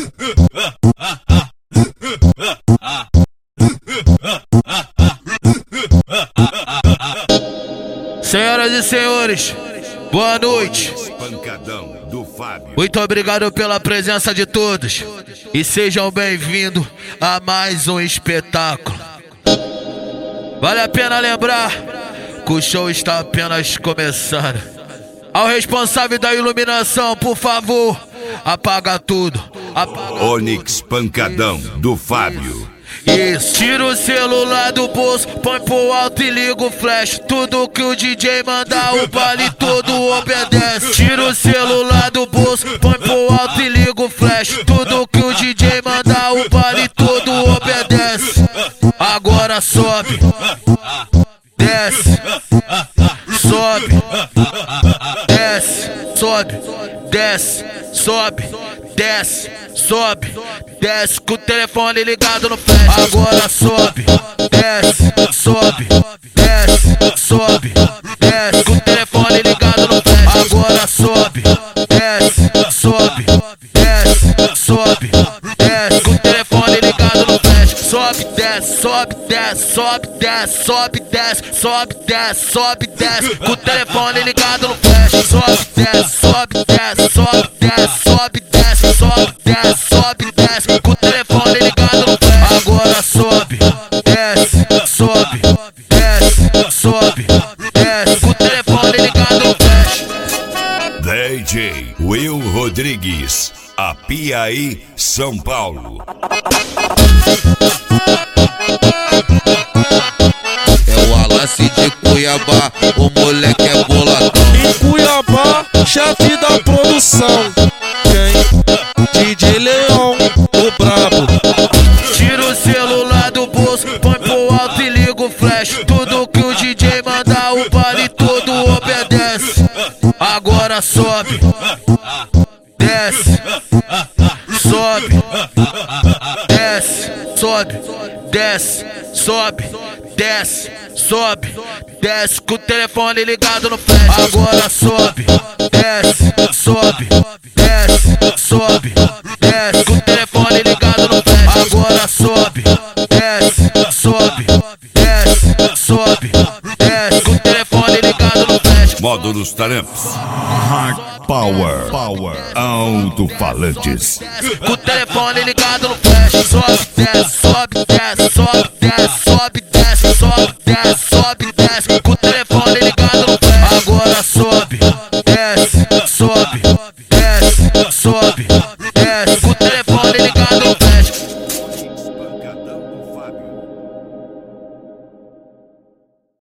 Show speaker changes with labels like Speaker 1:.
Speaker 1: Senhoras e senhores, boa noite.
Speaker 2: Pancadão do Fábio.
Speaker 1: Muito obrigado pela presença de todos e sejam bem-vindos a mais um espetáculo. Vale a pena lembrar que o show está apenas começando. Ao responsável da iluminação, por favor, apaga tudo.
Speaker 2: Onyx Pancadão do Fábio.
Speaker 1: Isso, tira o celular do bolso, põe pro alto e liga o flash. Tudo que o DJ mandar, o baile todo obedece. Tira o celular do bolso, põe pro alto e liga o flash. Tudo que o DJ mandar, o baile todo obedece. Agora sobe, desce, sobe, desce, sobe, desce, sobe, desce, sobe, desce com o telefone ligado no flash. Agora sobe, desce, sobe, desce, sobe, desce com o telefone ligado no flash. Agora sobe, desce, sobe, desce, sobe, desce com o telefone ligado no flash. Sobe, desce, sobe, desce, sobe, desce, sobe, desce, sobe, desce, sobe, desce com o telefone ligado no flash. Sobe, desce, sobe, desce, sobe, desce, sobe, desce, sobe, desce, sobe, desce com o telefone ligado no flash. Agora sobe, desce, sobe, desce, sobe, desce com o telefone ligado no flash.
Speaker 2: DJ Will Rodrigues, Apiaí, São Paulo.
Speaker 3: É o Alassi de Cuiabá, o moleque é boladão.
Speaker 4: Em Cuiabá, chefe da produção. Quem? DJ Leão, o brabo.
Speaker 1: Tira o celular do bolso, põe pro alto e liga o flash. Tudo que o DJ mandar, o baile todo obedece. Agora sobe, desce, sobe, desce, sobe, desce, sobe, desce, sobe, desce com o telefone ligado no flash. Agora sobe, desce, sobe, desce, sobe, desce com o telefone ligado no flash. Agora sobe, desce, sobe, desce, sobe, desce com o telefone ligado no flash.
Speaker 2: Módulos Taramps. Hard Power. Alto-falantes.
Speaker 1: Com o telefone ligado no flash. Sobe, desce, sobe,